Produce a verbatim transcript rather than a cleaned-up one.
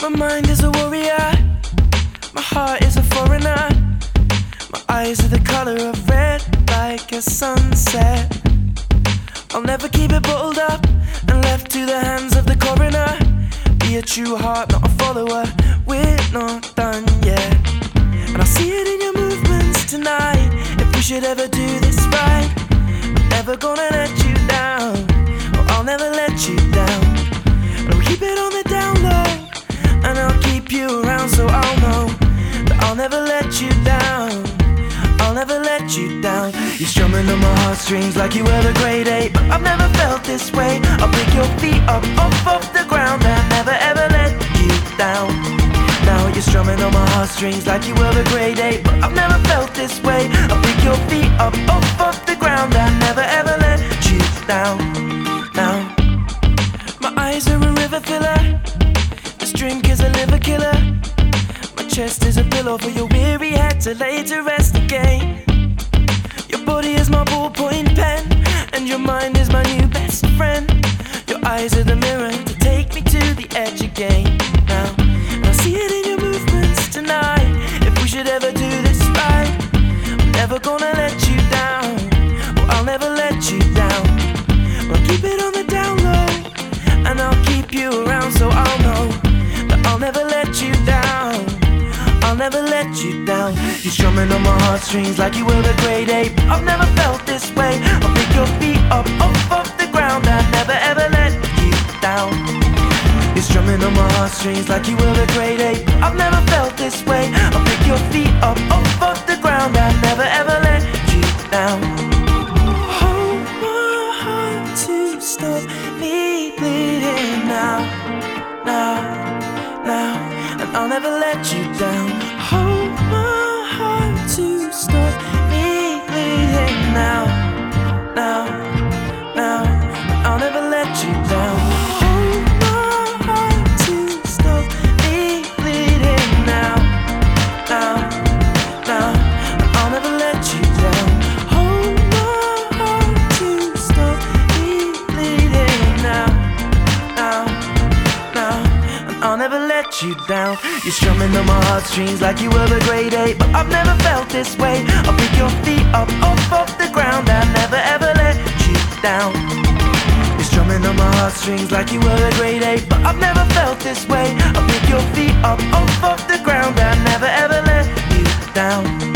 My mind is a warrior, my heart is a foreigner. My eyes are the color of red, like a sunset. I'll never keep it bottled up and left to the hands of the coroner. Be a true heart, not a follower, we're not done yet. And I see it in your movements tonight. If we should ever do this right, I'm never gonna let you down, or I'll never let you down. And we'll keep it on the down low, and I'll keep you around so I'll know that I'll never let you down, I'll never let you down. You're strumming on my heartstrings like you were the grade eight, but I've never felt this way. I'll pick your feet up off of the ground and never ever let you down. Now you're strumming on my heartstrings like you were the grade eight, but I've never felt this way. I'll pick your feet up off of the ground and never ever let you down. Now my eyes are a river filler, this drink is a liver killer. My chest is a pillow for your weary head to lay to rest again. Your body is my ballpoint pen, and your mind is my new best friend. Your eyes are the mirror to take me to the edge again. Now, and I see it in your movements tonight. If we should ever do this right, I'm never gonna let you down, or I'll never let you down. I'll keep it on the down low, and I'll keep you around so I'll know that I'll never let you down, I'll never let you down. You're strumming on my heartstrings like you were the grade eight, but I've never felt this way. I'll pick your feet up off of the ground and never ever let you down. You're strumming on my heartstrings like you were the grade eight, but I've never felt this way. I'll pick your feet up off of the ground and never ever let you down. Hold my heart to stop me bleeding now, now, now, and I'll never let you down. Hold my heart to stop me bleeding now, now, now, and I'll never let you down. Hold my heart to stop me bleeding now, now, now, and I'll never let you down. Hold my heart to stop me bleeding now, now, now, and I'll never let you down. You're strumming on my heartstrings like you were the grade eight, but I've never felt this way. I'll pick your feet up off of the ground and never ever let you down. You're strumming on my heartstrings like you were the grade eight, but I've never felt this way. I'll pick your feet up off of the ground and never ever let you down.